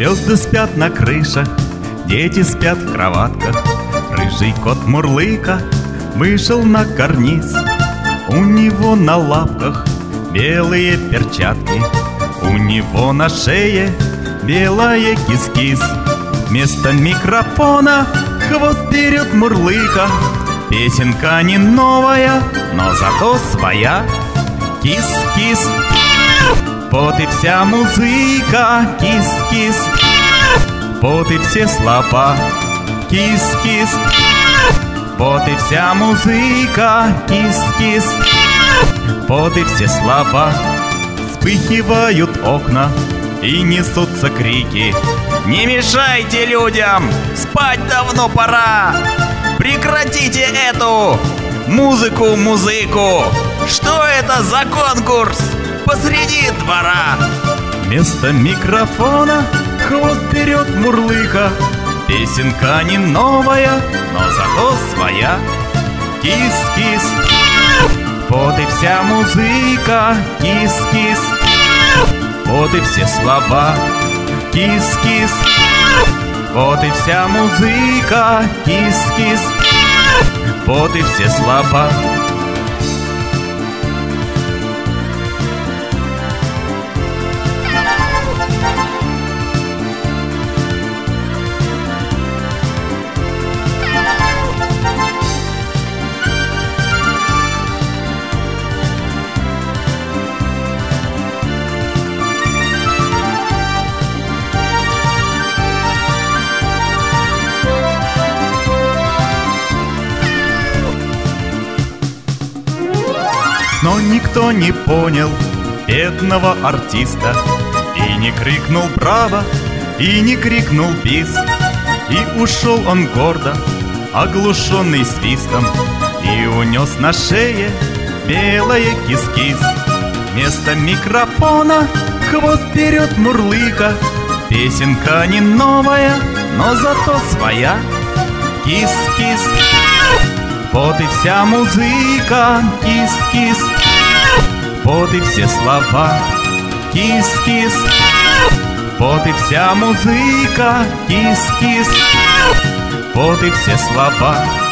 Звезды спят на крышах, дети спят в кроватках. Рыжий кот Мурлыка вышел на карниз. У него на лапках белые перчатки, у него на шее белая кис-кис. Вместо микрофона хвост берет Мурлыка. Песенка не новая, но зато своя. Кис-кис, вот и вся музыка. Кис-кис, вот и все слова. Кис-кис, вот и вся музыка. Кис-кис, вот и все слова. Вспыхивают окна и несутся крики: не мешайте людям, спать давно пора. Прекратите эту музыку. Что это за конкурс посреди двора? Вместо микрофона хвост берет Мурлыка. Песенка не новая, но зато своя. Кис-кис, вот и вся музыка. Кис-кис, вот и все слова. Кис-кис, вот и вся музыка. Кис-кис, вот и все слова. Но никто не понял бедного артиста, и не крикнул «Браво!», и не крикнул «Бис!». И ушел он гордо, оглушенный свистом, и унес на шее белое кис-кис. Вместо микрофона хвост берет Мурлыка. Песенка не новая, но зато своя. Кис-кис, вот и вся музыка. Кис-кис, вот и все слова. Кис-кис, вот и вся музыка. Кис-кис, вот и все слова.